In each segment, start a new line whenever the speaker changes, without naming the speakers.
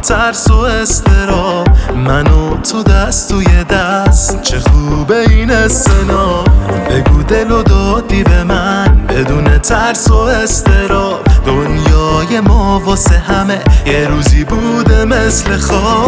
ترس و استراب، من و تو دست توی دست، چه خوبه این سنا. بگو دل و دادی به من بدون ترس و استراب. دنیای ما واسه همه یه روزی بوده مثل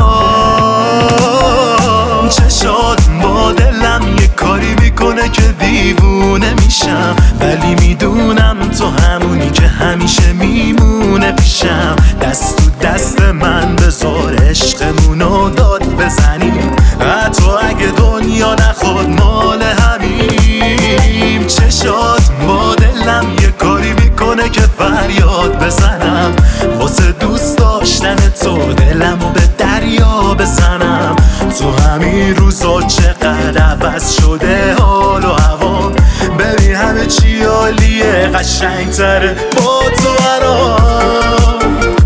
خواب. چشات با دلم یه کاری میکنه که دیوونه میشم، ولی میدونم تو همونی که همیشه میمونه پیشم. دست تو دست من بذار عشقمونو داد بزنیم، حتی اگه دنیا نخواد مال همیم. چشات با دلم یه کاری میکنه که فریاد بزنم واسه دوست داشتن تو، دلمو به دریا بزنم. تو همین روزا چقدر عوض شده حال و هوا، ببین همه چی عالیه، قشنگتره با تو برام.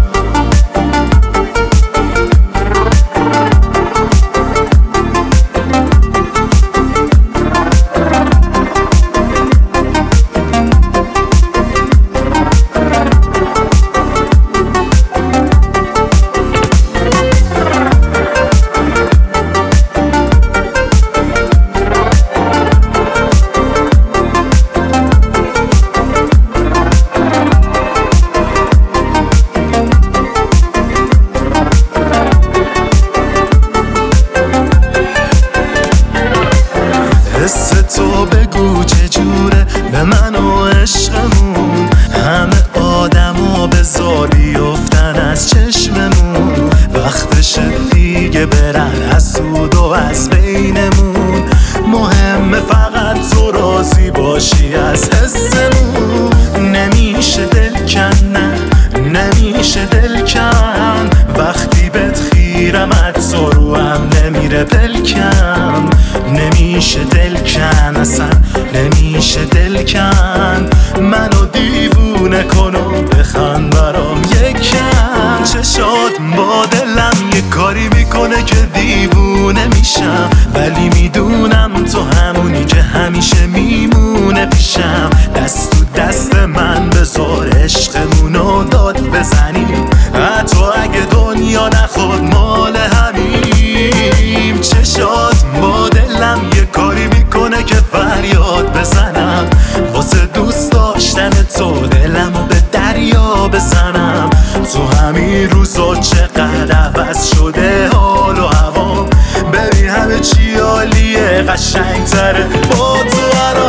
حس تو بگو چجوره به من و عشقمون، همه آدما بذار بیفتن از چشممون. وقتش دیگه برن از سود و از بینمون، مهمه فقط تو راضی باشی از حسمون. نمیشه دل کن، نه نمیشه دل کن، وقتی بهت خیرم حتی رو هم نمیره بلکم. نمیشه دل کن اصلا، نمیشه دل کن، منو دیوونه کن و بخند برام یکم. چشات با دلم یه کاری میکنه که دیوونه میشم، ولی میدونم تو همونی که همیشه میمونه پیشم. دست تو دست من بذار عشقمونو داد بزنیم، حتی اگه دنیا نخواد مال همیم. چشات با دلم یه کاری میکنه که فریاد بزنم واسه دوست داشتن تو، دلمو به دریا بزنم. تو همین روزا چقدر عوض شده حال و هوا، ببین همه چی عالیه، قشنگتره با تو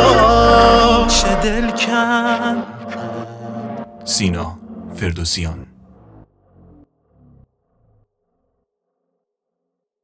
برام. چه دل کن.
سینا فردوسیان.